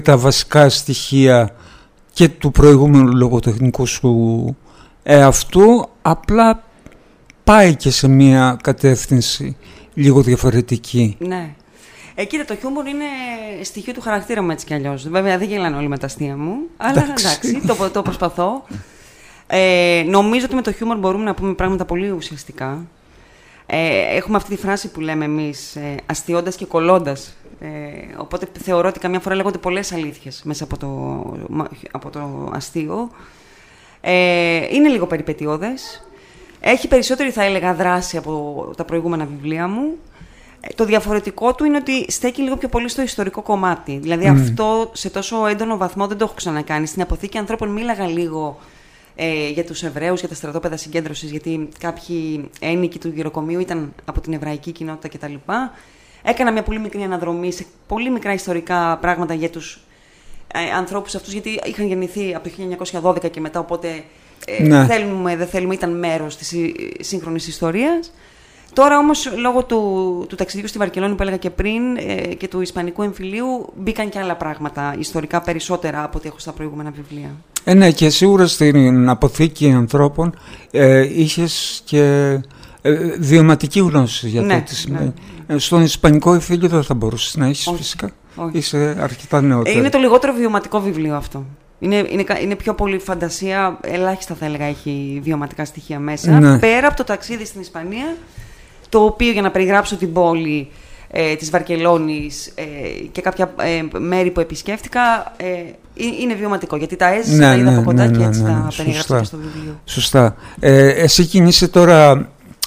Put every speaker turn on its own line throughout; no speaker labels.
τα βασικά στοιχεία και του προηγούμενου λογοτεχνικού σου εαυτού, απλά πάει και σε μια κατεύθυνση λίγο διαφορετική.
Ναι. Κοίτα, το χιούμορ είναι στοιχείο του χαρακτήρα μου έτσι κι αλλιώς. Βέβαια δεν γελάνε όλοι με τα αστεία μου, αλλά εντάξει, το προσπαθώ. Νομίζω ότι με το χιούμορ μπορούμε να πούμε πράγματα πολύ ουσιαστικά. Έχουμε αυτή τη φράση που λέμε εμείς, αστιώντας και κολλώντας. Οπότε θεωρώ ότι καμιά φορά λέγονται πολλές αλήθειες μέσα από το αστείο. Είναι λίγο περιπετειώδες. Έχει περισσότερη, θα έλεγα, δράση από τα προηγούμενα βιβλία μου. Το διαφορετικό του είναι ότι στέκει λίγο πιο πολύ στο ιστορικό κομμάτι. Δηλαδή αυτό σε τόσο έντονο βαθμό δεν το έχω ξανακάνει. Στην Αποθήκη Ανθρώπων μίλαγα λίγο για τους Εβραίους, για τα στρατόπεδα συγκέντρωσης, γιατί κάποιοι ένοικοι του γυροκομείου ήταν από την εβραϊκή κοινότητα κτλ. Έκανα μια πολύ μικρή αναδρομή σε πολύ μικρά ιστορικά πράγματα για τους ανθρώπους αυτούς, γιατί είχαν γεννηθεί από το 1912 και μετά, οπότε θέλουμε, δεν θέλουμε, ήταν μέρος της σύγχρονης ιστορίας. Τώρα όμως, λόγω του ταξιδιού στη Βαρκελόνη που έλεγα και πριν και του Ισπανικού εμφυλίου, μπήκαν και άλλα πράγματα ιστορικά περισσότερα από ό,τι έχω στα προηγούμενα βιβλία.
Ναι, και σίγουρα στην Αποθήκη Ανθρώπων είχες και βιωματική γνώση για το τι σημαίνει. Στον Ισπανικό εμφύλιο δεν θα μπορούσες να έχεις φυσικά.
Όχι.
Είσαι αρκετά νεότερη.
Είναι το λιγότερο βιωματικό βιβλίο αυτό. Είναι πιο πολύ φαντασία, ελάχιστα θα έλεγα έχει βιωματικά στοιχεία μέσα.
Ναι.
Πέρα από το ταξίδι στην Ισπανία, το οποίο, για να περιγράψω την πόλη της Βαρκελόνης και κάποια μέρη που επισκέφτηκα, είναι βιωματικό, γιατί τα έζησα, τα είδα από κοντά και έτσι τα περιγράψα και στο βιβλίο.
Σωστά. Εσύ κινείσαι τώρα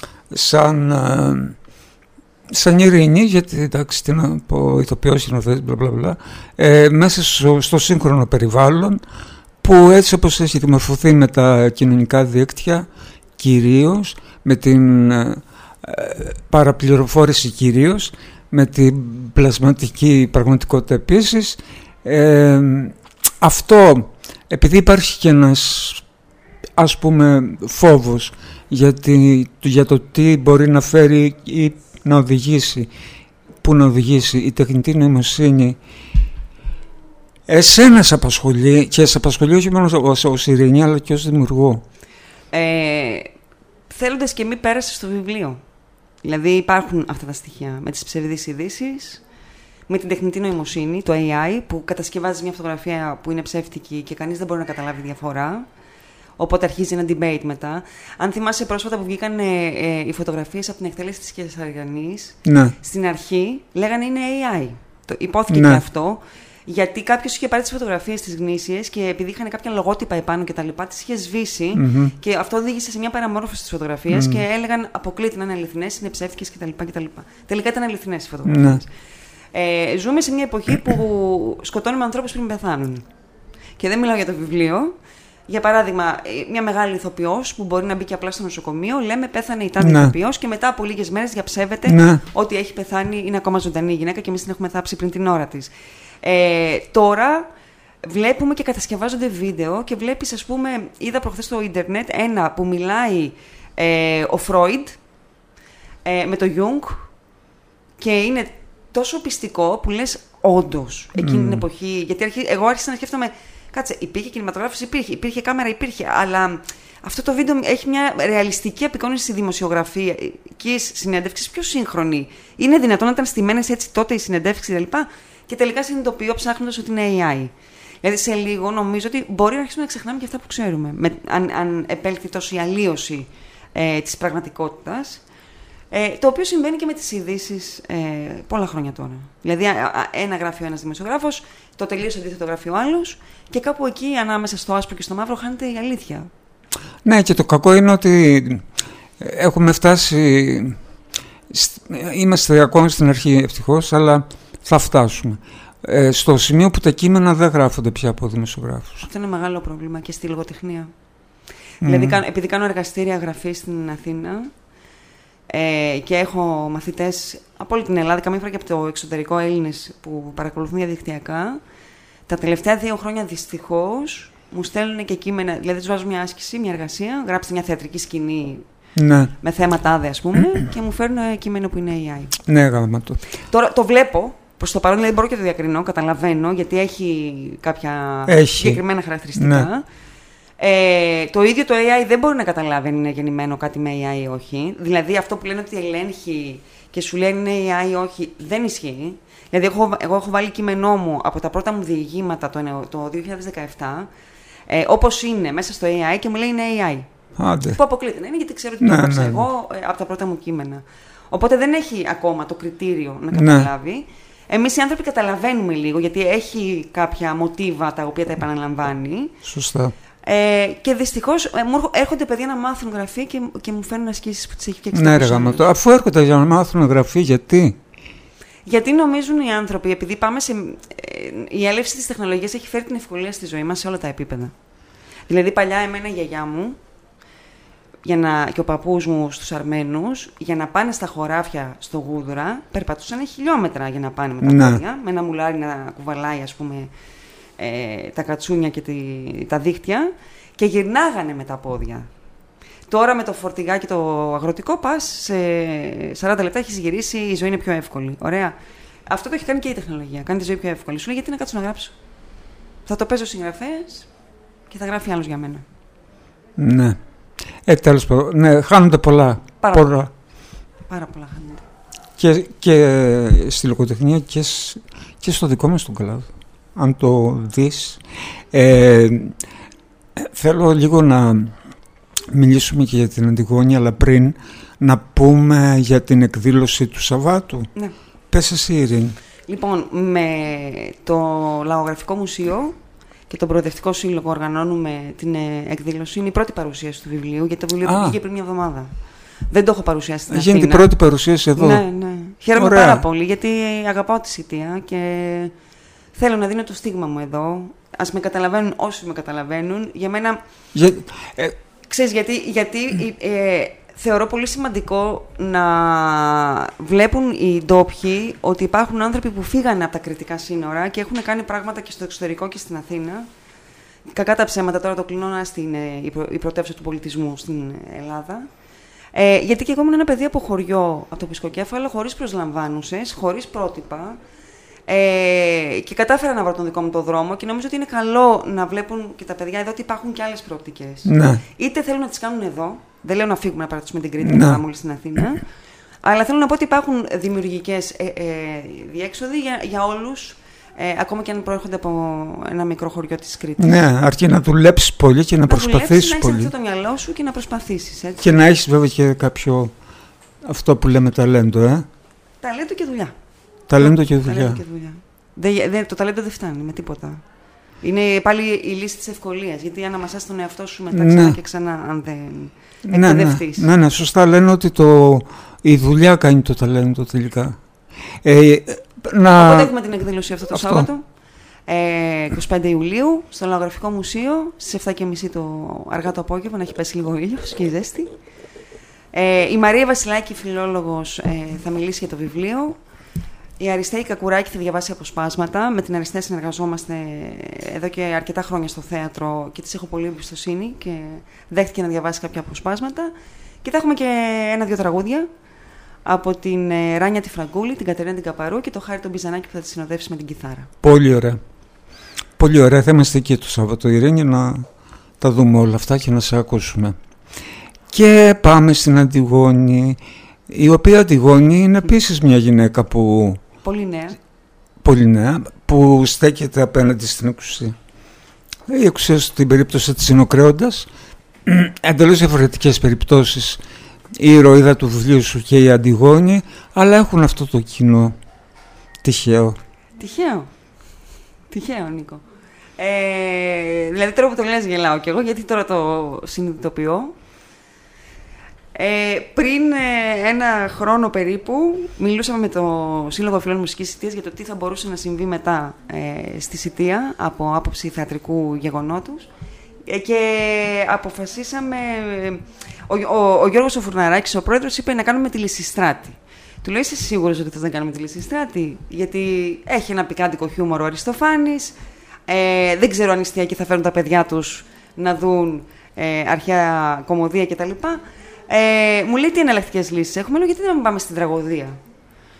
σαν ειρήνη, γιατί εντάξει, τι να πω, ηθοποιός, σκηνοθέτης, μπλα, μέσα στο σύγχρονο περιβάλλον, που έτσι όπως έχει δημορφωθεί με τα κοινωνικά δίκτυα, κυρίως με την παραπληροφόρηση, κυρίως με την πλασματική πραγματικότητα επίσης, αυτό, επειδή υπάρχει και ένας, ας πούμε, φόβος για το τι μπορεί να φέρει ή να οδηγήσει, που να οδηγήσει η τεχνητή νοημοσύνη, εσένα σε απασχολεί, και σε απασχολεί όχι μόνο ως ειρήνη αλλά και ως δημιουργό.
Θέλοντας και μη πέρασε στο βιβλίο. Δηλαδή υπάρχουν αυτά τα στοιχεία με τις ψευδείς ειδήσεις, με την τεχνητή νοημοσύνη, το AI, που κατασκευάζει μια φωτογραφία που είναι ψεύτικη και κανείς δεν μπορεί να καταλάβει διαφορά. Οπότε αρχίζει ένα debate μετά. Αν θυμάσαι πρόσφατα που βγήκαν οι φωτογραφίες από την εκτέλεση της Κεσαριανής, στην αρχή λέγανε είναι AI. Υπόθηκε και αυτό, γιατί κάποιος είχε πάρει τις φωτογραφίες τις γνήσιες και επειδή είχαν κάποια λογότυπα επάνω και τα λοιπά, τις είχε σβήσει και αυτό οδήγησε σε μια παραμόρφωση της φωτογραφίας και έλεγαν αποκλείται να είναι αληθινές, είναι ψεύτικες κτλ. Τελικά ήταν αληθινές οι φωτογραφίες. Ζούμε σε μια εποχή που σκοτώνουμε ανθρώπους πριν πεθάνουν. Και δεν μιλάω για το βιβλίο. Για παράδειγμα, μια μεγάλη ηθοποιός που μπορεί να μπει και απλά στο νοσοκομείο, λέμε πέθανε η τάδε ηθοποιός και μετά από λίγες μέρες διαψεύεται ότι έχει πεθάνει, είναι ακόμα ζωντανή η γυναίκα και εμείς την έχουμε θάψει πριν την ώρα της. Τώρα βλέπουμε και κατασκευάζονται βίντεο και βλέπεις, ας πούμε, είδα προχθές στο ίντερνετ ένα που μιλάει ο Φρόιντ με το Γιούγκ και είναι τόσο πιστικό που λες όντως εκείνη την εποχή, γιατί εγώ άρχισα να σκέφτομαι, κάτσε, υπήρχε κινηματογράφος, υπήρχε κάμερα, υπήρχε, αλλά αυτό το βίντεο έχει μια ρεαλιστική απεικόνιση δημοσιογραφικής συνέντευξης πιο σύγχρονη. Είναι δυνατόν να ήταν στημένες έτσι τότε οι συνεντεύξεις κτλ. Και τελικά συνειδητοποιώ ψάχνοντας ότι είναι AI. Δηλαδή σε λίγο νομίζω ότι μπορεί να αρχίσουμε να ξεχνάμε και αυτά που ξέρουμε. Αν επέλθει τόσο η αλλίωση της πραγματικότητας. Το οποίο συμβαίνει και με τις ειδήσεις πολλά χρόνια τώρα. Δηλαδή, ένα γράφει ο ένας δημοσιογράφος, το τελείωσε αντίθετο γράφει ο άλλος, και κάπου εκεί, ανάμεσα στο άσπρο και στο μαύρο, χάνεται η αλήθεια.
Ναι, και το κακό είναι ότι έχουμε φτάσει. Είμαστε ακόμα στην αρχή, ευτυχώς, αλλά θα φτάσουμε. Στο σημείο που τα κείμενα δεν γράφονται πια από δημοσιογράφους.
Αυτό είναι μεγάλο πρόβλημα και στη λογοτεχνία. Δηλαδή, επειδή κάνω εργαστήρια γραφής στην Αθήνα. Και έχω μαθητές από όλη την Ελλάδα, καμία φορά και από το εξωτερικό, Έλληνες που παρακολουθούν διαδικτυακά. Τα τελευταία 2 χρόνια δυστυχώς μου στέλνουν και κείμενα. Δηλαδή τους βάζω μια άσκηση, μια εργασία, γράψτε μια θεατρική σκηνή με θέματα άδε, ας πούμε, και μου φέρνουν κείμενο που είναι AI.
Ναι, γάμμα το.
Τώρα το βλέπω προς το παρόν δηλαδή μπορώ και το διακρινώ, καταλαβαίνω, γιατί έχει κάποια συγκεκριμένα χαρακτηριστικά. Ναι. Το ίδιο το AI δεν μπορεί να καταλάβει αν είναι γεννημένο κάτι με AI ή όχι. Δηλαδή αυτό που λένε ότι ελέγχει και σου λένε είναι AI ή όχι, δεν ισχύει. Δηλαδή εγώ έχω βάλει κείμενό μου από τα πρώτα μου διηγήματα το 2017, όπως είναι μέσα στο AI και μου λέει είναι AI.
Άντε.
Που αποκλείται να είναι, γιατί ξέρω ότι το έγραψα εγώ από τα πρώτα μου κείμενα. Οπότε δεν έχει ακόμα το κριτήριο να καταλάβει. Εμείς οι άνθρωποι καταλαβαίνουμε λίγο, γιατί έχει κάποια μοτίβα τα οποία τα επαναλαμβάνει.
Σωστά.
Και δυστυχώς έρχονται παιδιά να μάθουν γραφή και μου φέρνουν ασκήσεις που τις έχει φτιάξει.
Ναι, ρε γαμώτο. Αφού έρχονται για να μάθουν γραφή, γιατί?
Γιατί νομίζουν οι άνθρωποι, επειδή πάμε η έλευση της τεχνολογίας έχει φέρει την ευκολία στη ζωή μας σε όλα τα επίπεδα. Δηλαδή, παλιά εμένα η γιαγιά μου και ο παππούς μου στους Αρμένους, για να πάνε στα χωράφια στο Γούδουρα, περπατούσαν χιλιόμετρα για να πάνε με τα πόδια, με ένα μουλάρι να κουβαλάει, ας πούμε, τα κατσούνια και τα δίχτυα, και γυρνάγανε με τα πόδια. Τώρα με το φορτηγάκι το αγροτικό πας, σε 40 λεπτά έχεις γυρίσει, η ζωή είναι πιο εύκολη. Ωραία. Αυτό το έχει κάνει και η τεχνολογία. Κάνει τη ζωή πιο εύκολη. Σου λέει γιατί να κάτσω να γράψω. Θα το παίζω συγγραφέας και θα γράφει άλλος για μένα.
Ναι. Τέλος πάντων. Ναι, χάνονται πολλά.
Πάρα πολλά χάνονται.
Και στη λογοτεχνία και στο δικό μας τον κλάδο. Αν το δεις. Θέλω λίγο να μιλήσουμε και για την Αντιγόνη, αλλά πριν να πούμε για την εκδήλωση του Σαββάτου.
Ναι.
Πες εσύ, Ειρήνη.
Λοιπόν, με το Λαογραφικό Μουσείο και τον Προοδευτικό Σύλλογο οργανώνουμε την εκδήλωση. Είναι η πρώτη παρουσίαση του βιβλίου, γιατί το βιβλίο βγήκε πριν μια εβδομάδα. Δεν το έχω παρουσιάσει στην Αθήνα.
Γίνεται η πρώτη παρουσίαση εδώ.
Ναι. Χαίρομαι πάρα πολύ, γιατί αγαπάω τη Σιτία και θέλω να δίνω το στίγμα μου εδώ. Ας με καταλαβαίνουν όσοι με καταλαβαίνουν. Για μένα... Ξέρεις γιατί θεωρώ πολύ σημαντικό να βλέπουν οι ντόπιοι ότι υπάρχουν άνθρωποι που φύγανε από τα κριτικά σύνορα και έχουν κάνει πράγματα και στο εξωτερικό και στην Αθήνα. Κακά τα ψέματα, τώρα το κλείνω, η πρωτεύουσα του πολιτισμού στην Ελλάδα. Γιατί και εγώ ήμουν ένα παιδί από χωριό, από το Πισκοκέφαλο, χωρίς προσλαμβάνουσες, χωρίς πρότυπα. Και κατάφερα να βρω τον δικό μου το δρόμο και νομίζω ότι είναι καλό να βλέπουν και τα παιδιά εδώ ότι υπάρχουν και άλλες προοπτικές.
Ναι.
Είτε θέλουν να τις κάνουν εδώ, δεν λέω να φύγουμε να παρατήσουμε την Κρήτη και να πάμε όλοι στην Αθήνα, αλλά θέλω να πω ότι υπάρχουν δημιουργικές διέξοδοι για όλους, ακόμα και αν προέρχονται από ένα μικρό χωριό της Κρήτης.
Ναι, αρκεί να δουλέψεις πολύ και να προσπαθήσεις πολύ.
Να έχεις αυτό το μυαλό σου και να προσπαθήσεις. Έτσι.
Και να έχεις βέβαια και κάποιο, αυτό που λέμε ταλέντο,
Ταλέντο και δουλειά.
Ταλέντο και δουλειά.
Το ταλέντο δεν φτάνει με τίποτα. Είναι πάλι η λύση της ευκολίας. Γιατί αναμασάς τον εαυτό σου μετά ξανά και ξανά, αν δεν εκπαιδευτείς.
Ναι, σωστά. Λένε ότι η δουλειά κάνει το ταλέντο τελικά.
Οπότε έχουμε την εκδήλωση αυτό το Σάββατο, 25 Ιουλίου, στο Λαογραφικό Μουσείο, στις 7:30 αργά το απόγευμα, να έχει πέσει λίγο ήλιος και η ζέστη. Η Μαρία Βασιλάκη, φιλόλογος, θα μιλήσει για το βιβλίο. Η Αριστεία Κακουράκη θα διαβάσει αποσπάσματα. Με την Αριστεία συνεργαζόμαστε εδώ και αρκετά χρόνια στο θέατρο και της έχω πολύ εμπιστοσύνη και δέχτηκε να διαβάσει κάποια αποσπάσματα. Και θα έχουμε και 1-2 τραγούδια από την Ράνια τη Φραγκούλη, την Κατερίνα την Καπαρού και το Χάρη τον Μπιζανάκη που θα τη συνοδεύσει με την κιθάρα.
Πολύ ωραία. Πολύ ωραία. Θα είμαστε εκεί το Σάββατο, Ειρήνη, να τα δούμε όλα αυτά και να σε ακούσουμε. Και πάμε στην Αντιγόνη, η οποία Αντιγόνη είναι επίσης μια γυναίκα που... Πολύ νέα, που στέκεται απέναντι στην εξουσία. Η εξουσία στην περίπτωση της είναι ο Κρέοντας. Εντελώς διαφορετικές περιπτώσεις, η ηρωίδα του βιβλίου σου και η Αντιγόνη, αλλά έχουν αυτό το κοινό. Τυχαίο, Νίκο.
Δηλαδή τώρα που το λες γελάω κι εγώ, γιατί τώρα το συνειδητοποιώ. Πριν ένα χρόνο περίπου μιλούσαμε με το Σύλλογο Φίλων Μουσικής Σιτίας για το τι θα μπορούσε να συμβεί μετά στη Σιτία από άποψη θεατρικού γεγονότους και αποφασίσαμε, ο Γιώργος ο Φουρναράκης, ο πρόεδρος, είπε να κάνουμε τη Λυσιστράτη. Του λέω, είσαι σίγουρος ότι θες να κάνουμε τη Λυσιστράτη? Γιατί έχει ένα πικάντικο χιούμορ ο Αριστοφάνης, δεν ξέρω αν οι εστιακοί θα φέρουν τα παιδιά τους να δουν αρχαία κωμωδία κτλ. Μου λέει τι εναλλακτικές λύσεις έχουμε, λέω γιατί δεν πάμε στην τραγωδία.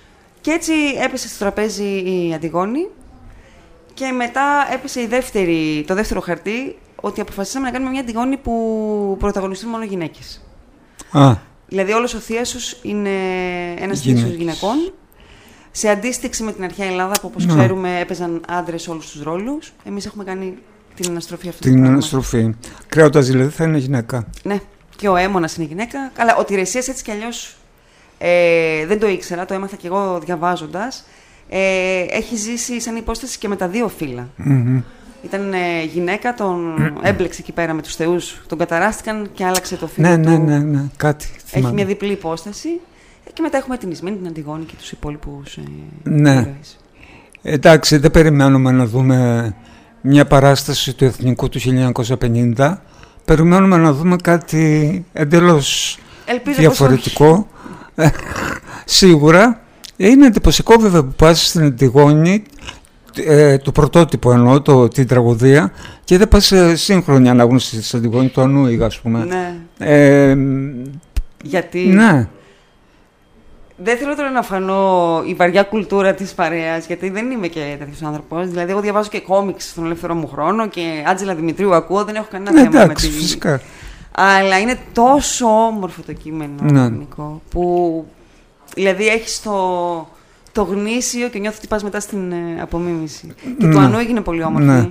Και έτσι έπεσε στο τραπέζι η Αντιγόνη και μετά έπεσε το δεύτερο χαρτί, ότι αποφασίσαμε να κάνουμε μια Αντιγόνη που πρωταγωνιστούν μόνο γυναίκες. Δηλαδή όλος ο θίασος είναι ένας θίασος γυναικών, σε αντίστοιξη με την αρχαία Ελλάδα που όπως ξέρουμε έπαιζαν άντρες όλους τους ρόλους. Εμείς έχουμε κάνει την αναστροφή αυτού.
Την αναστροφή. Κρέοντας δηλαδή θα είναι γυναίκα.
Ναι, και ο Αίμονας είναι γυναίκα. Καλά, ο Τηρεσίας έτσι κι αλλιώς δεν το ήξερα, το έμαθα κι εγώ διαβάζοντας. Έχει ζήσει σαν υπόσταση και με τα δύο φύλλα. Ήταν γυναίκα, τον έμπλεξε εκεί πέρα με τους θεούς, τον καταράστηκαν και άλλαξε το φύλλο του.
Ναι, κάτι θυμάμαι.
Έχει μια διπλή υπόσταση. Και μετά έχουμε την Ισμένη, την Αντιγόνη και τους υπόλοιπους
ήρωες. Εντάξει, δεν περιμένουμε να δούμε μια παράσταση του Εθνικού του 1950. Περιμένουμε να δούμε κάτι εντελώς διαφορετικό. Σίγουρα. Είναι εντυπωσιακό βέβαια που πας στην Αντιγόνη, το πρωτότυπο εννοώ, την τραγωδία, και δεν πας σε σύγχρονη ανάγνωση της Αντιγόνη, του Ανούιγ, ας πούμε.
Ναι. Γιατί...
Ναι.
Δεν θέλω τώρα να φανώ η βαριά κουλτούρα της παρέας, γιατί δεν είμαι και τέτοιος άνθρωπος. Δηλαδή, εγώ διαβάζω και κόμιξ στον ελεύθερο μου χρόνο και Άντζελα Δημητρίου ακούω, δεν έχω κανένα θέμα
εντάξει,
με τη...
φυσικά.
Αλλά είναι τόσο όμορφο το κείμενο, Νικό, που δηλαδή έχεις το γνήσιο και νιώθω ότι πας μετά στην απομίμηση. Και του Ανού έγινε πολύ όμορφη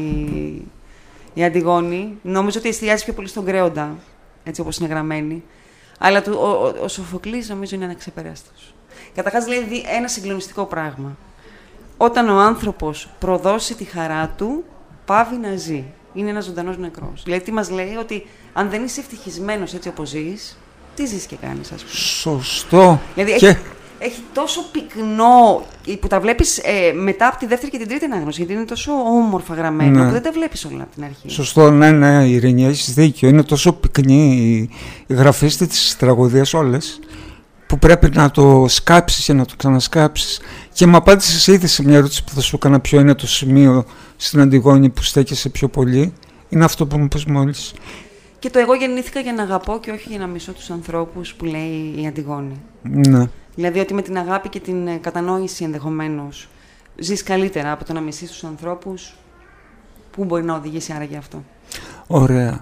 η Αντιγόνη. Νομίζω ότι εστιάζει πιο πολύ στον Κρέοντα, έτσι όπως είναι γραμμένη. Αλλά ο Σοφοκλής νομίζω είναι αναξεπεράστος. Καταρχάς λέει ένα συγκλονιστικό πράγμα. Όταν ο άνθρωπος προδώσει τη χαρά του, πάβει να ζει. Είναι ένας ζωντανός νεκρός. Δηλαδή τι μας λέει, ότι αν δεν είσαι ευτυχισμένος έτσι όπως ζεις, τι ζεις και κάνεις, ας πούμε.
Σωστό.
Δηλαδή έχει τόσο πυκνό, που τα βλέπεις μετά από τη δεύτερη και την τρίτη ανάγνωση, γιατί είναι τόσο όμορφα γραμμένο, που δεν τα βλέπεις όλα από την αρχή.
Σωστό, ναι, Ειρήνη, έχεις δίκιο. Είναι τόσο πυκνή η γραφίστη της τραγωδίας όλες, που πρέπει να το σκάψεις και να το ξανασκάψεις. Και μου απάντησες ήδη σε μια ερώτηση που θα σου έκανα, ποιο είναι το σημείο στην Αντιγόνη που στέκεσαι πιο πολύ. Είναι αυτό που μου πες μόλις.
Και το εγώ γεννήθηκα για να αγαπώ και όχι για να μισώ τους ανθρώπους, που λέει η Αντιγόνη.
Ναι.
Δηλαδή ότι με την αγάπη και την κατανόηση ενδεχομένως ζεις καλύτερα από το να μισείς τους ανθρώπους. Πού μπορεί να οδηγήσει άραγε αυτό?
Ωραία.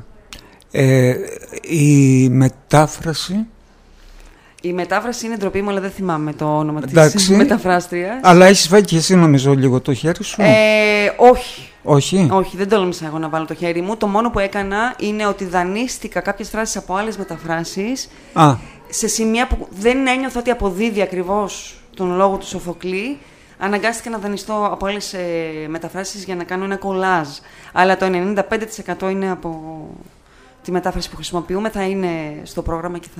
Η μετάφραση...
Η μετάφραση είναι ντροπή μου, αλλά δεν θυμάμαι το όνομα της μεταφράστριας.
Αλλά έχεις βάλει και εσύ νομίζω λίγο το χέρι σου.
Όχι.
Όχι.
Όχι, δεν τόλμησα εγώ να βάλω το χέρι μου. Το μόνο που έκανα είναι ότι δανείστηκα κάποιες φράσεις από άλλες μεταφράσεις σε σημεία που δεν ένιωθα ότι αποδίδει ακριβώς τον λόγο του Σοφοκλή. Αναγκάστηκα να δανειστώ από άλλες μεταφράσεις για να κάνω ένα κολάζ. Αλλά το 95% είναι από τη μετάφραση που χρησιμοποιούμε, θα είναι στο πρόγραμμα και θα...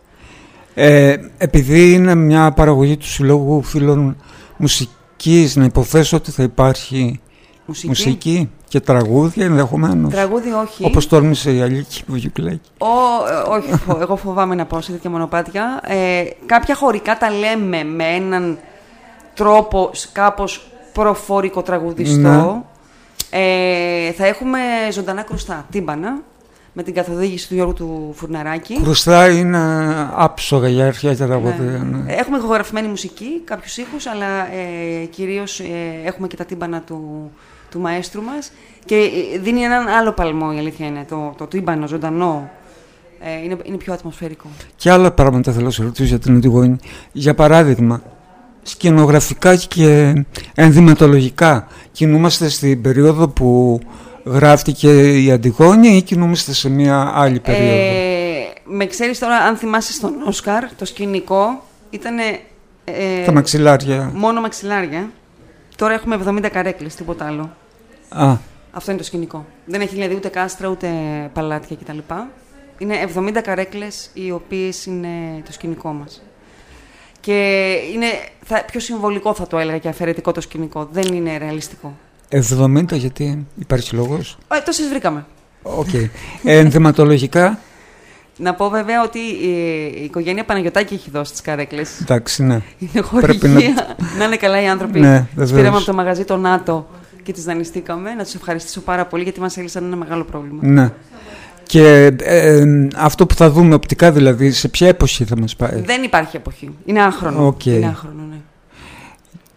επειδή είναι μια παραγωγή του Συλλόγου Φίλων Μουσικής, να υποθέσω ότι θα υπάρχει μουσική και τραγούδια ενδεχομένως.
Τραγούδι όχι.
Όπως τόλμησε η Αλίκη Βουγιουκλάκη.
Όχι, εγώ φοβάμαι να πάω σε τέτοια μονοπάτια. Κάποια χωρικά τα λέμε με έναν τρόπο κάπως προφορικό τραγουδιστό. Θα έχουμε ζωντανά κρουστά, τύμπανα, με την καθοδήγηση του Γιώργου του Φουρναράκη.
Κρουστά είναι άψογα για αρχαία τραγωδία. Ναι.
Έχουμε ηχογραφημένη μουσική, κάποιους ήχους, αλλά κυρίως έχουμε και τα τύμπανα του μαέστρου μας. Και δίνει έναν άλλο παλμό, η αλήθεια είναι. Το τύμπανο ζωντανό είναι πιο ατμοσφαιρικό. Και
άλλα πράγματα θέλω να σε ρωτήσω για την Αντιγόνη. Για παράδειγμα, σκηνογραφικά και ενδυματολογικά, κινούμαστε στην περίοδο που γράφτηκε η Αντιγόνη ή κινούμαστε σε μια άλλη περίοδο?
Με ξέρεις τώρα, αν θυμάσαι στον Όσκαρ, το σκηνικό ήταν...
τα μαξιλάρια.
Μόνο μαξιλάρια. Τώρα έχουμε 70 καρέκλες, τίποτα άλλο. Αυτό είναι το σκηνικό. Δεν έχει δηλαδή ούτε κάστρα, ούτε παλάτια κτλ. Είναι 70 καρέκλες οι οποίες είναι το σκηνικό μας. Και είναι πιο συμβολικό, θα το έλεγα, και αφαιρετικό το σκηνικό. Δεν είναι ρεαλιστικό.
70, γιατί υπάρχει λόγος?
Τόσες βρήκαμε.
Okay. Ενδυματολογικά.
Να πω βέβαια ότι η οικογένεια Παναγιωτάκη έχει δώσει τις καρέκλες.
Εντάξει, ναι.
Είναι χορηγία. Να είναι καλά οι άνθρωποι.
Ναι,
πήραμε από το μαγαζί το ΝΑΤΟ και τις δανειστήκαμε. Να τους ευχαριστήσω πάρα πολύ, γιατί μας έλυσαν ένα μεγάλο πρόβλημα.
Ναι. Και αυτό που θα δούμε οπτικά, δηλαδή, σε ποια εποχή θα μας πάει?
Δεν υπάρχει εποχή. Είναι άχρονο.
Okay.
Είναι άχρονο, ναι.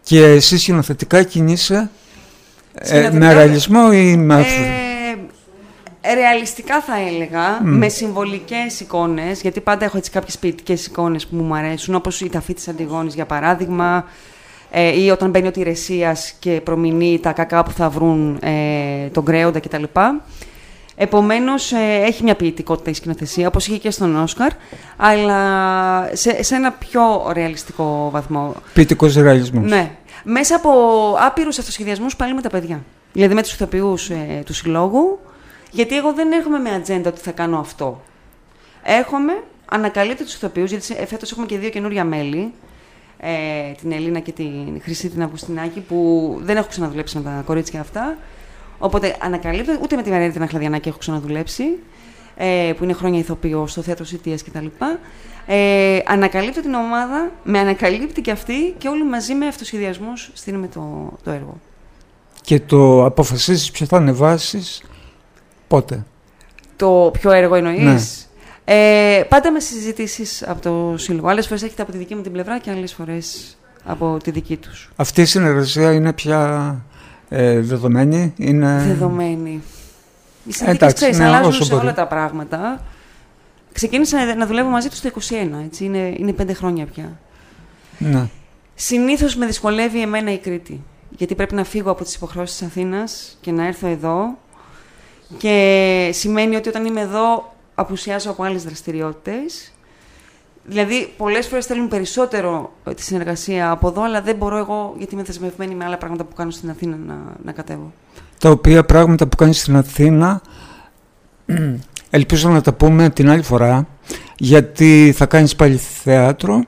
Και εσύ σκηνοθετικά κινείσαι με ρεαλισμό ή με
ρεαλιστικά θα έλεγα, με συμβολικές εικόνες, γιατί πάντα έχω έτσι κάποιες ποιητικές εικόνες που μου αρέσουν, όπως η ταφή της Αντιγόνης για παράδειγμα, ή όταν μπαίνει ο Τηρεσίας και προμηνεί τα κακά που θα βρουν τον Κρέοντα κτλ. Επομένως, έχει μια ποιητικότητα η σκηνοθεσία, όπως είχε και στον Όσκαρ, αλλά σε ένα πιο ρεαλιστικό βαθμό.
Ποιητικός ρεαλισμός.
Ναι. Μέσα από άπειρους αυτοσχεδιασμούς πάλι με τα παιδιά. Δηλαδή με τους ηθοποιούς του συλλόγου, γιατί εγώ δεν έρχομαι με ατζέντα ότι θα κάνω αυτό. Έρχομαι, ανακαλύπτω τους ηθοποιούς, γιατί φέτος έχουμε και 2 καινούρια μέλη, την Ελίνα και την Χρυσή την Αυγουστινάκη, που δεν έχω ξαναδουλέψει με τα κορίτσια αυτά. Οπότε ανακαλύπτω, ούτε με τη Μαρία την Αχλαδιανάκη έχω ξαναδουλέψει, που είναι χρόνια ηθοποιός στο θέατρο Σιτίας κτλ. Ανακαλύπτω την ομάδα, με ανακαλύπτει και αυτή και όλοι μαζί με αυτοσχεδιασμούς στείλουμε το έργο.
Και το αποφασίσεις ποιο θα ανεβάσεις πότε?
Το ποιο έργο εννοείς?
Ναι.
Πάντα με συζητήσεις από το Σύλλογο. Άλλες φορές έχετε από τη δική μου την πλευρά και άλλες φορές από τη δική τους.
Αυτή η συνεργασία είναι πια δεδομένη?
Δεδομένη. Οι συνθήκες, ξέρεις, αλλάζουν σε όλα τα πράγματα. Ξεκίνησα να δουλεύω μαζί τους το 2021, έτσι, είναι 5 χρόνια πια.
Ναι.
Συνήθως με δυσκολεύει εμένα η Κρήτη, γιατί πρέπει να φύγω από τις υποχρεώσεις της Αθήνας και να έρθω εδώ, και σημαίνει ότι όταν είμαι εδώ απουσιάζω από άλλες δραστηριότητες. Δηλαδή, πολλές φορές θέλουν περισσότερο τη συνεργασία από εδώ, αλλά δεν μπορώ εγώ, γιατί είμαι δεσμευμένη με άλλα πράγματα που κάνω στην Αθήνα, να κατέβω. Τα
οποία πράγματα που κάνεις στην Αθήνα, ελπίζω να τα πούμε την άλλη φορά, γιατί θα κάνεις πάλι θέατρο.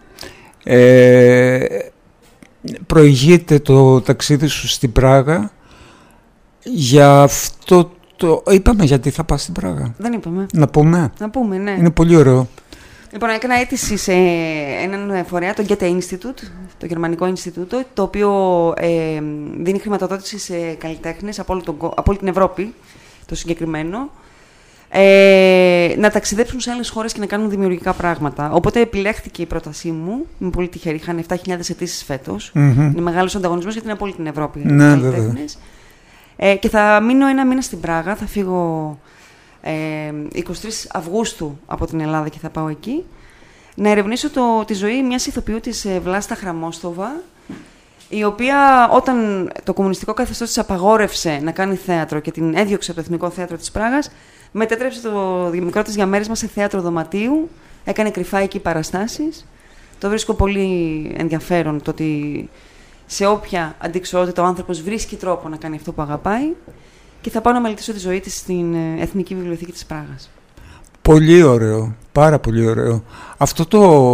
Προηγείται το ταξίδι σου στην Πράγα. Για αυτό είπαμε γιατί θα πας στην Πράγα?
Δεν είπαμε.
Να πούμε.
Να πούμε, ναι.
Είναι πολύ ωραίο.
Λοιπόν, έκανα αίτηση σε έναν φορέα, το Goethe Institute, το Γερμανικό Ινστιτούτο, το οποίο δίνει χρηματοδότηση σε καλλιτέχνες από όλη την Ευρώπη, το συγκεκριμένο, να ταξιδέψουν σε άλλες χώρες και να κάνουν δημιουργικά πράγματα. Οπότε επιλέχθηκε η πρότασή μου, είμαι πολύ τυχερή, είχαν 7.000 αιτήσεις φέτος. Είναι μεγάλος ανταγωνισμός γιατί είναι από όλη την Ευρώπη οι καλλιτέχνες. Και θα μείνω 1 μήνα στην Πράγα, θα φύγω 23 Αυγούστου από την Ελλάδα και θα πάω εκεί, να ερευνήσω τη ζωή μιας ηθοποιού της Βλάστα Χραμόστοβα, η οποία όταν το κομμουνιστικό καθεστώς της απαγόρευσε να κάνει θέατρο και την έδιωξε από το Εθνικό Θέατρο της Πράγας, μετέτρεψε το μικρό της διαμέρισμα σε θέατρο δωματίου, έκανε κρυφά εκεί παραστάσεις. Το βρίσκω πολύ ενδιαφέρον το ότι σε όποια αντιξοότητα ο άνθρωπος βρίσκει τρόπο να κάνει αυτό που αγαπάει, και θα πάω να μελετήσω τη ζωή της στην Εθνική Βιβλιοθήκη της Πράγας.
Πολύ ωραίο, πάρα πολύ ωραίο. Αυτό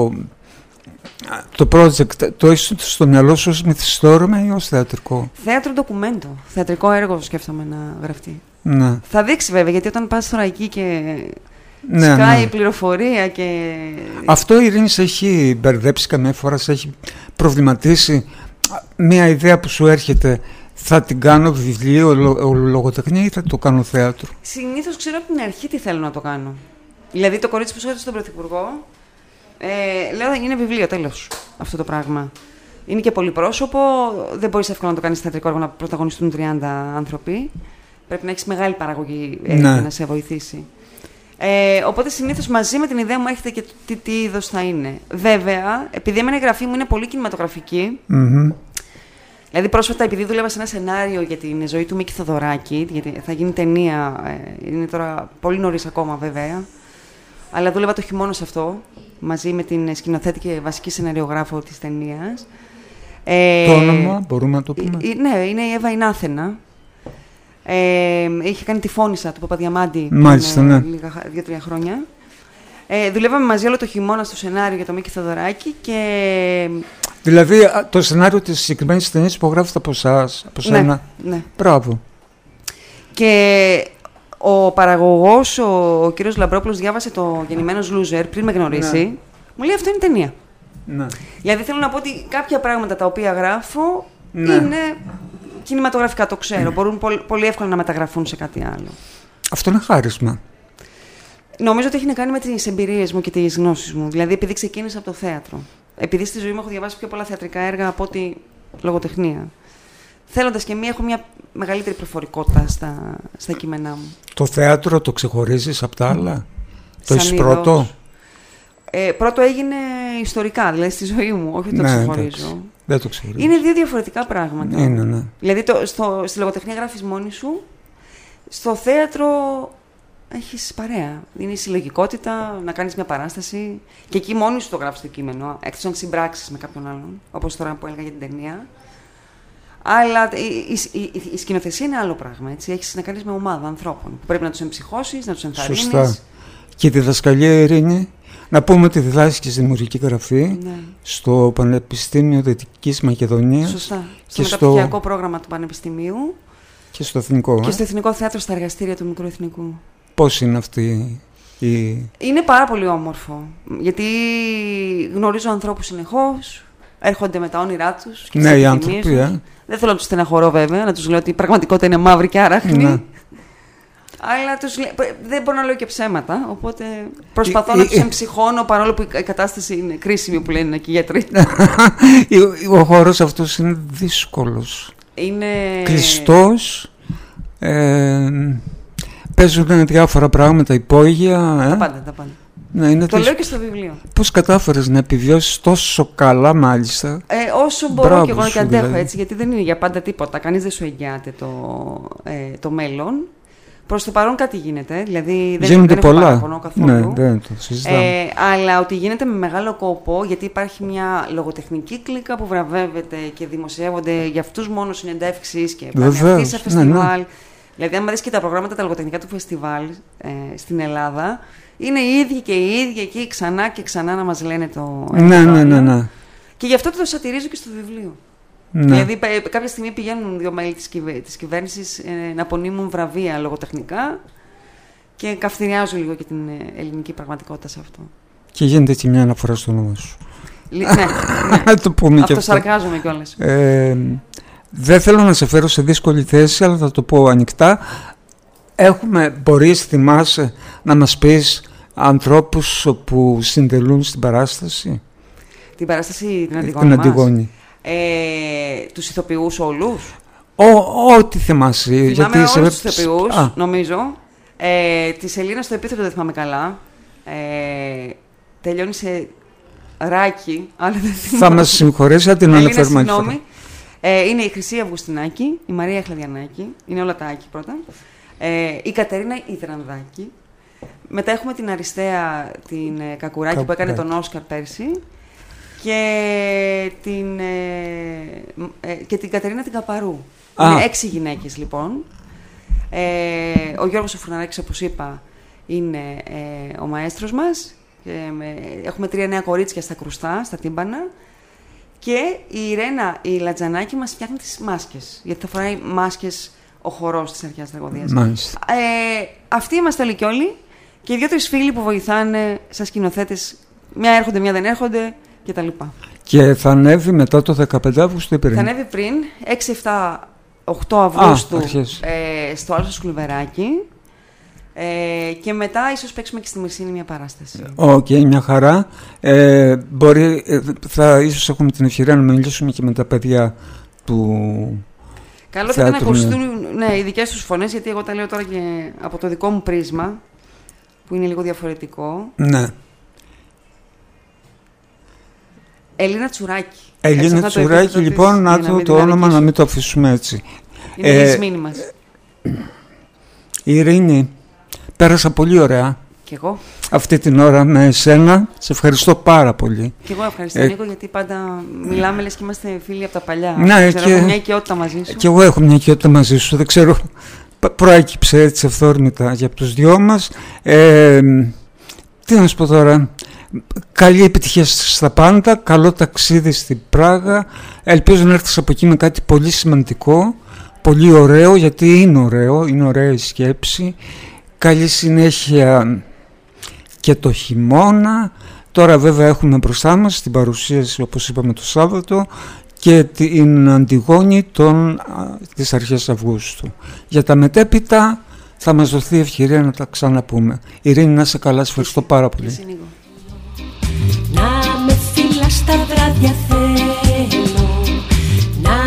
το project το έχεις στο μυαλό σου ως μυθιστόρημα ή ως θεατρικό?
Θέατρο ντοκουμέντο, θεατρικό έργο σκέφτομαι να γραφτεί.
Ναι.
Θα δείξει βέβαια, γιατί όταν πας τώρα εκεί και
ναι,
σκάει
ναι.
πληροφορία και...
Αυτό η Ειρήνη σε έχει μπερδέψει καμιά φορά, σε έχει προβληματίσει μια ιδέα που σου έρχεται? Θα την κάνω βιβλίο, λογοτεχνία ή θα το κάνω θέατρο?
Συνήθως ξέρω από την αρχή τι θέλω να το κάνω. Δηλαδή το κορίτσι που σου έρθει στον Πρωθυπουργό, λέω είναι βιβλίο, τέλος αυτό το πράγμα. Είναι και πολυπρόσωπο, δεν μπορείς εύκολα να το κάνεις θεατρικό έργο να πρωταγωνιστούν 30 άνθρωποι. Πρέπει να έχεις μεγάλη παραγωγή για να σε βοηθήσει. Οπότε συνήθως μαζί με την ιδέα μου έρχεται και τι είδος θα είναι. Βέβαια, επειδή εμένα η γραφή μου είναι πολύ κινηματογραφική, δηλαδή πρόσφατα, επειδή δούλευα σε ένα σενάριο για την ζωή του Μίκη Θοδωράκη, γιατί θα γίνει ταινία, είναι τώρα πολύ νωρίς ακόμα βέβαια, αλλά δούλευα το χειμώνα σε αυτό, μαζί με την σκηνοθέτη και βασική σεναριογράφο της ταινίας.
Το όνομα, μπορούμε να το πούμε?
Ναι, είναι η Εύα Ινάθενα. Είχε κάνει τη Φώνισσα του Παπαδιαμάντη
πριν
2-3 χρόνια. Δουλεύαμε μαζί όλο το χειμώνα στο σενάριο για το Μίκη Θοδωράκη και...
Δηλαδή το σενάριο της συγκεκριμένης ταινίας υπογράφεται από εσάς, από σένα?
Ναι.
Μπράβο.
Και ο παραγωγός, ο κύριος Λαμπρόπουλος, διάβασε το Γεννημένος Loser πριν με γνωρίσει. Ναι. Μου λέει αυτό είναι ταινία. Ναι. Δηλαδή θέλω να πω ότι κάποια πράγματα τα οποία γράφω είναι κινηματογραφικά, το ξέρω. Μπορούν πολύ εύκολα να μεταγραφούν σε κάτι άλλο.
Αυτό είναι χάρισμα.
Νομίζω ότι έχει να κάνει με τις εμπειρίες μου και τις γνώσεις μου. Δηλαδή επειδή ξεκίνησα από το θέατρο. Επειδή στη ζωή μου έχω διαβάσει πιο πολλά θεατρικά έργα από ότι λογοτεχνία. Θέλοντας και μία, έχω μια μεγαλύτερη προφορικότητα στα κείμενά μου.
Το θέατρο το ξεχωρίζεις από τα άλλα? Το έχεις
είδος,
πρώτο?
Πρώτο έγινε ιστορικά, δηλαδή στη ζωή μου, όχι το ξεχωρίζω.
Δεν το ξεχωρίζω.
Είναι δύο διαφορετικά πράγματα.
Είναι, ναι.
Δηλαδή στη λογοτεχνία γράφεις μόνη σου, στο θέατρο έχεις παρέα. Είναι η συλλογικότητα, να κάνεις μια παράσταση και εκεί μόνοι σου το γράφεις το κείμενο, εκτός αν συμπράξεις με κάποιον άλλον, όπως τώρα που έλεγα για την ταινία. Αλλά η σκηνοθεσία είναι άλλο πράγμα. Έτσι. Έχεις να κάνεις με ομάδα ανθρώπων που πρέπει να τους εμψυχώσεις, να τους ενθαρρύνεις. Σωστά.
Και τη διδασκαλία, Ειρήνη, να πούμε ότι διδάσκεις δημιουργική γραφή, ναι, στο Πανεπιστήμιο Δυτικής Μακεδονίας.
Σωστά. Στο μεταπτυχιακό πρόγραμμα του Πανεπιστημίου.
Και στο Εθνικό.
Και στο Εθνικό Θέατρο, στα εργαστήρια του Μικρού Εθνικού.
Πώς είναι αυτή η...
Είναι πάρα πολύ όμορφο. Γιατί γνωρίζω ανθρώπους συνεχώς, έρχονται με τα όνειρά τους. Και
ναι, οι άνθρωποι.
Δεν θέλω να τους στεναχωρώ, βέβαια, να τους λέω ότι η πραγματικότητα είναι μαύρη και άραχνη. Ναι. Αλλά δεν μπορώ να λέω και ψέματα, οπότε προσπαθώ να τους εμψυχώνω, παρόλο που η κατάσταση είναι κρίσιμη, που λένε εκεί οι γιατροί.
Ο χώρος αυτός είναι δύσκολος.
Είναι...
κλειστός. Παίζουν διάφορα πράγματα, υπόγεια.
Τα πάντα.
Ναι, είναι
το λέω και στο βιβλίο.
Πώς κατάφερες να επιβιώσεις τόσο καλά, μάλιστα?
Όσο μπορώ και εγώ να αντέχω, δηλαδή. Έτσι, γιατί δεν είναι για πάντα τίποτα. Κανείς δεν σου εγγυάται το μέλλον. Προς το παρόν κάτι γίνεται, δηλαδή δεν έχω παραπονό καθόλου.
Ναι, δεν το συζητάμε.
Αλλά ότι γίνεται με μεγάλο κόπο, γιατί υπάρχει μια λογοτεχνική κλίκα που βραβεύεται και δημοσιεύονται για αυτούς μόνο συνεντεύξεις και πάνε σε φεστιβάλ. Ναι. Δηλαδή, αν δεις και τα προγράμματα τα λογοτεχνικά του φεστιβάλ στην Ελλάδα, είναι οι ίδιοι και οι ίδιοι εκεί ξανά και ξανά να μας λένε το
ναι.
Και γι' αυτό το σατυρίζω και στο βιβλίο. Ναι. Δηλαδή, κάποια στιγμή πηγαίνουν δύο μέλη της κυβέρνησης να απονείμουν βραβεία λογοτεχννικά και καυτηριάζω λίγο και την ελληνική πραγματικότητα σε αυτό.
Και γίνεται και μια αναφορά στο όνομα σου.
Ναι.
Το πούμε
αυτό σαρκάζομαι κιόλας.
Δεν θέλω να σε φέρω σε δύσκολη θέση, αλλά θα το πω ανοιχτά. Θυμάσαι να μας πεις ανθρώπους που συντελούν στην παράσταση?
Την παράσταση την Αντιγόνη. Τους ηθοποιούς όλους?
Ό,τι θυμάσαι.
Θυμάμαι όλους τους ηθοποιούς, νομίζω. Τη Σελίνα στο επίθετο δεν θυμάμαι καλά. Τελειώνει σε ράκι, αλλά δεν θυμάμαι.
Θα μας συγχωρέσει, την αναφέρουμε άλλη φορά.
Είναι η Χρυσή Αυγουστινάκη, η Μαρία Χλαδιανάκη, είναι όλα τα Άκη πρώτα. Η Κατερίνα Ιδρανδάκη. Μετά έχουμε την Αριστέα, την Κακουράκη που έκανε τον Όσκαρ πέρσι. Και την Κατερίνα την Καπαρού. Είναι 6 γυναίκες λοιπόν. Ο Γιώργος ο Φουρναράκης, όπως είπα, είναι ο μαέστρος μας. Έχουμε 3 νέα κορίτσια στα κρουστά, στα τύμπανα. Και η Ιρένα η Λατζανάκη μας φτιάχνει τις μάσκες. Γιατί θα φοράει μάσκες ο χορός της αρχαίας τραγωδίας. Αυτοί είμαστε όλοι κι όλοι. Και 2-3 φίλοι που βοηθάνε σαν σκηνοθέτες. Μια έρχονται, μια δεν έρχονται.
Και θα ανέβει μετά το 15 Αυγούστου ή πριν?
Θα ανέβει πριν, 6-7-8 Αυγούστου στο Άλσο Σκλουβεράκι και μετά ίσως παίξουμε και στη Μυρσίνη μια παράσταση.
Μια χαρά. Ίσως έχουμε την ευκαιρία να μιλήσουμε και με τα παιδιά του
Καλό θα ήταν να ακουστούν οι δικές τους φωνές, γιατί εγώ τα λέω τώρα και από το δικό μου πρίσμα, που είναι λίγο διαφορετικό.
Ναι.
Ελίνα Τσουράκη.
Ελίνα Τσουράκη, λοιπόν, το όνομα να μην το αφήσουμε έτσι.
Είναι λυσμήνη μας.
Ειρήνη, πέρασα πολύ ωραία.
Κι εγώ.
Αυτή την ώρα με εσένα. Σε ευχαριστώ πάρα πολύ.
Κι εγώ ευχαριστώ, Νίκο, γιατί πάντα μιλάμε λες και είμαστε φίλοι από τα παλιά.
Ναι,
έχω μια οικειότητα μαζί σου.
Κι εγώ έχω μια οικειότητα μαζί σου. Δεν ξέρω, προέκυψε έτσι ευθόρμητα για τους δυο μας. Τι να σου πω τώρα. Καλή επιτυχία στα πάντα, καλό ταξίδι στην Πράγα. Ελπίζω να έρθεις από εκεί με κάτι πολύ σημαντικό, πολύ ωραίο, γιατί είναι ωραίο, είναι ωραία η σκέψη. Καλή συνέχεια και το χειμώνα. Τώρα βέβαια έχουμε μπροστά μας την παρουσίαση, όπως είπαμε, το Σάββατο και την Αντιγόνη της αρχές Αυγούστου. Για τα μετέπειτα θα μας δοθεί ευκαιρία να τα ξαναπούμε. Ειρήνη, να είσαι καλά, σε ευχαριστώ πάρα πολύ.
Να με φυλάς τα βράδια